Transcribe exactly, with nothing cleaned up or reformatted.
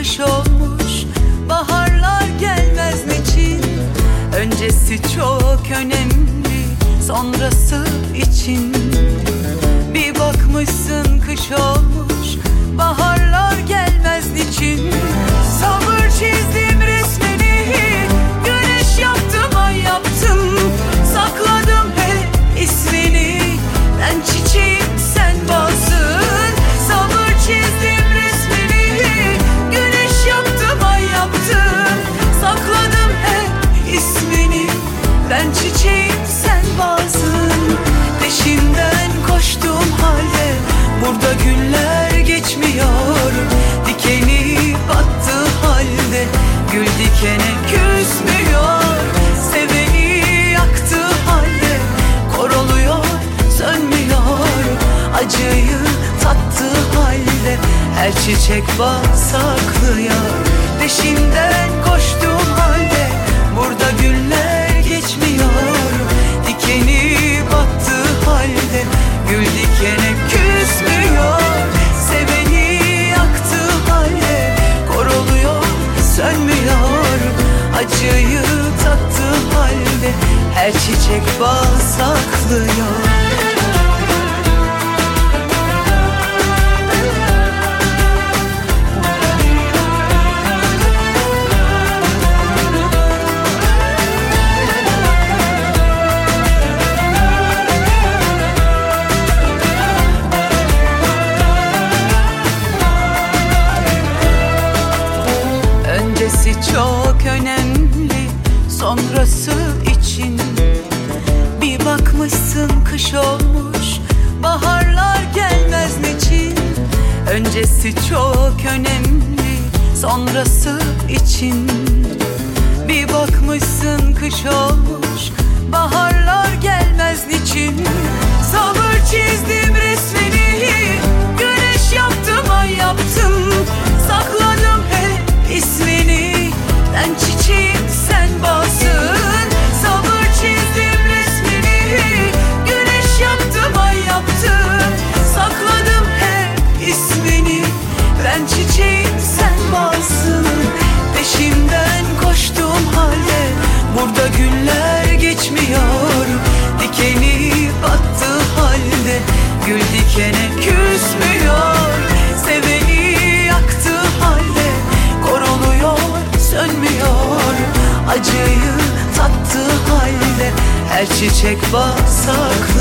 kış olmuş, baharlar gelmez niçin? Öncesi çok önemli, sonrası için. Bir bakmışsın kış olmuş, baharlar gelmez niçin? Sabır çizdim resmini, güneş yaptım, ay yaptım, sakladım hep ismini. Ben çiçeğim, sen bazın. Sabır çizdim resmini, güneş yaptım, ay yaptım, sakladım hep ismini. Ben çiçeğim, sen bazın. Peşinden koştuğum halde burada günler geçmiyor. Dikeni battığı halde gül dikene küsmüyor. Seveni yaktığı halde kor oluyor, sönmüyor. Acıyı tattığı halde her çiçek bal saklıyor. Peşinden koştuğum halde burada günler geçmiyor. Dikeni battığı halde gül dikene küsmüyor. Seveni yaktığı halde kor oluyor, sönmüyor. Acıyı tattığı halde her çiçek bal saklıyor. Çok önemli, sonrası için. Bir bakmışsın kış olmuş, baharlar gelmez niçin? Öncesi çok önemli, sonrası için. Bir bakmışsın kış olmuş, baharlar gelmez niçin? Sabır çizdim resmini, güneş yaptım, ay yaptım, sakladım hep ismini. Ben çiçeğim, sen bazın. Sabır çizdim resmini, güneş yaptım, ay yaptım, sakladım hep ismini. Ben çiçeğim, sen bazın. Peşimden koştuğum halde burada günler geçmiyor. Dikeni battığı halde gül dikene küsmüyor. Seveni yaktığı halde kor oluyor, sönmüyor. Acıyı tattığı halde her çiçek bal saklıyor.